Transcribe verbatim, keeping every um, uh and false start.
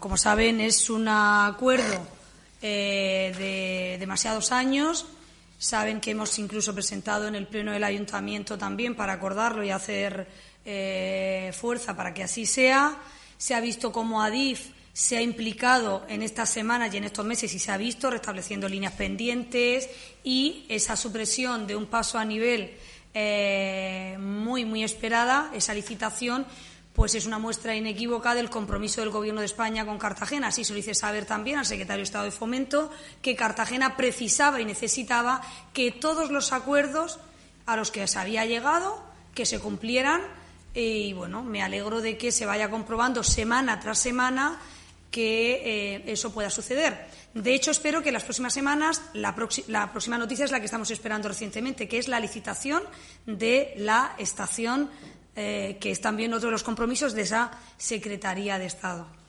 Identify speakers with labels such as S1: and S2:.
S1: como saben, es un acuerdo eh, de demasiados años. Saben que hemos incluso presentado en el Pleno del Ayuntamiento también para acordarlo y hacer eh, fuerza para que así sea. Se ha visto cómo Adif se ha implicado en estas semanas y en estos meses y se ha visto restableciendo líneas pendientes, y esa supresión de un paso a nivel eh, muy, muy esperada, esa licitación, pues es una muestra inequívoca del compromiso del Gobierno de España con Cartagena. Así se lo hice saber también al secretario de Estado de Fomento, que Cartagena precisaba y necesitaba que todos los acuerdos a los que se había llegado, que se cumplieran, y bueno, me alegro de que se vaya comprobando semana tras semana que eh, eso pueda suceder. De hecho, espero que en las próximas semanas, la, la próxima noticia es la que estamos esperando recientemente, que es la licitación de la estación, eh, que es también otro de los compromisos de esa Secretaría de Estado.